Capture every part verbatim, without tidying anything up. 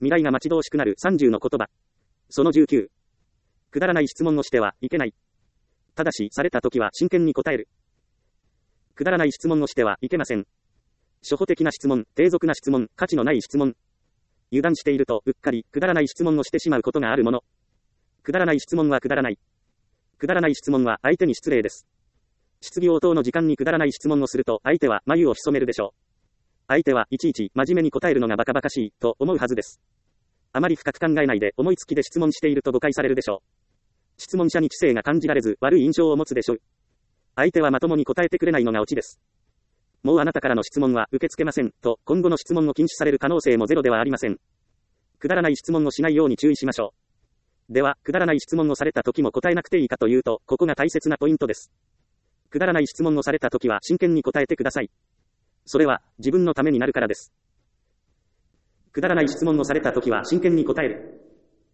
未来が待ち遠しくなるさんじゅうの言葉。そのじゅうきゅう。くだらない質問をしてはいけない。ただし、されたときは真剣に答える。くだらない質問をしてはいけません。初歩的な質問、低俗な質問、価値のない質問。油断していると、うっかり、くだらない質問をしてしまうことがあるもの。くだらない質問はくだらない。くだらない質問は相手に失礼です。質疑応答の時間にくだらない質問をすると、相手は眉を潜めるでしょう。相手はいちいち真面目に答えるのがバカバカしい、と思うはずです。あまり深く考えないで思いつきで質問していると誤解されるでしょう。質問者に知性が感じられず、悪い印象を持つでしょう。相手はまともに答えてくれないのがオチです。もうあなたからの質問は受け付けません、と、今後の質問を禁止される可能性もゼロではありません。くだらない質問をしないように注意しましょう。では、くだらない質問をされた時も答えなくていいかというと、ここが大切なポイントです。くだらない質問をされた時は真剣に答えてください。それは、自分のためになるからです。くだらない質問をされた時は真剣に答える。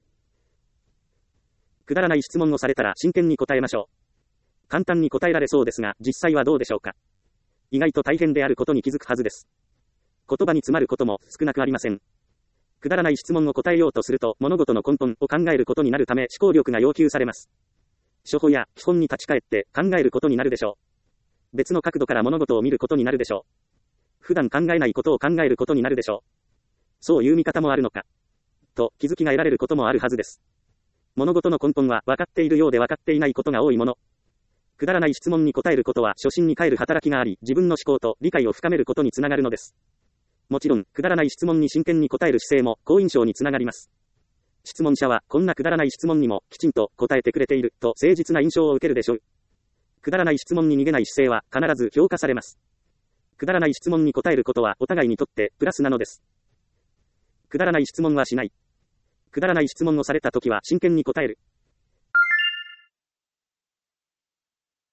くだらない質問をされたら真剣に答えましょう。簡単に答えられそうですが、実際はどうでしょうか。意外と大変であることに気づくはずです。言葉に詰まることも少なくありません。くだらない質問を答えようとすると、物事の根本を考えることになるため思考力が要求されます。初歩や基本に立ち返って考えることになるでしょう。別の角度から物事を見ることになるでしょう。普段考えないことを考えることになるでしょう。そういう見方もあるのか。と気づきが得られることもあるはずです。物事の根本は分かっているようで分かっていないことが多いもの。くだらない質問に答えることは初心に帰る働きがあり、自分の思考と理解を深めることにつながるのです。もちろん、くだらない質問に真剣に答える姿勢も好印象につながります。質問者はこんなくだらない質問にもきちんと答えてくれていると誠実な印象を受けるでしょう。くだらない質問に逃げない姿勢は必ず評価されます。くだらない質問に答えることはお互いにとってプラスなのです。くだらない質問はしない。くだらない質問をされたときは真剣に答える。